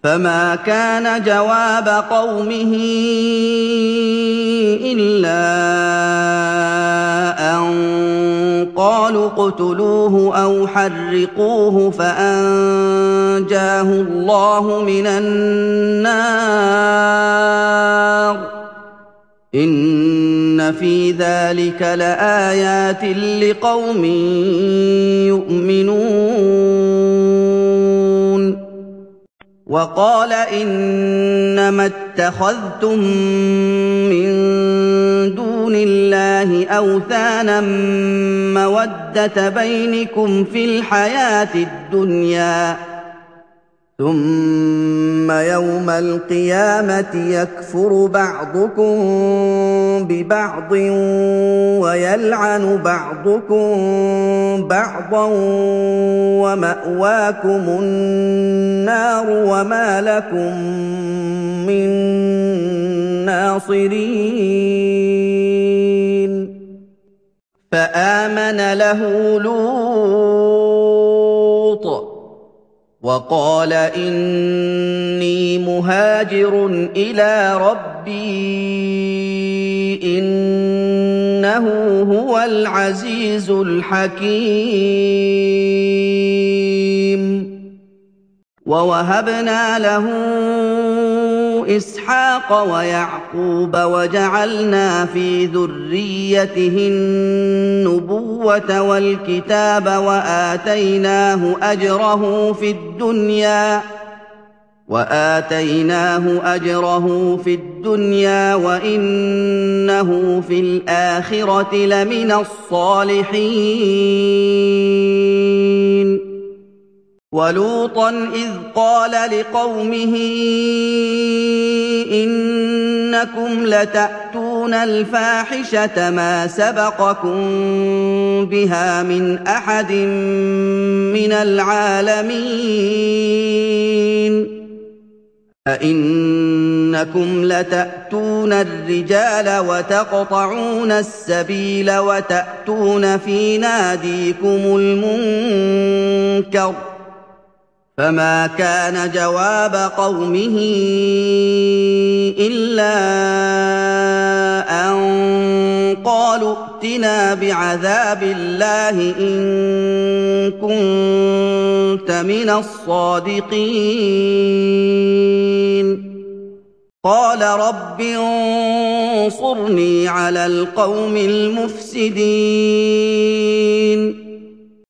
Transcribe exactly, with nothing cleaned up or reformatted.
فما كان جواب قومه إلا أن قالوا اقتلوه أو حرقوه فأنجاه الله من النار إن في ذلك لآيات لقوم يؤمنون وقال إنما اتخذتم من دون الله أوثانا مودة بينكم في الحياة الدنيا ثم يوم القيامة يكفر بعضكم ببعض ويلعن بعضكم بعضا ومأواكم النار وما لكم من ناصرين فآمن له لوط وقال إني مهاجر إلى ربي إنه هو العزيز الحكيم ووهبنا له إسحاق ويعقوب وجعلنا في ذريته النبوة والكتاب وآتيناه أجره في الدنيا وآتيناه أجره في الدنيا وإنه في الآخرة لمن الصالحين ولوطا إذ قال لقومه إنكم لتأتون الفاحشة ما سبقكم بها من أحد من العالمين أئنكم لتأتون الرجال وتقطعون السبيل وتأتون في ناديكم المنكر فما كان جواب قومه إلا أن قالوا ائتنا بعذاب الله إن كنت من الصادقين قال رب انصرني على القوم المفسدين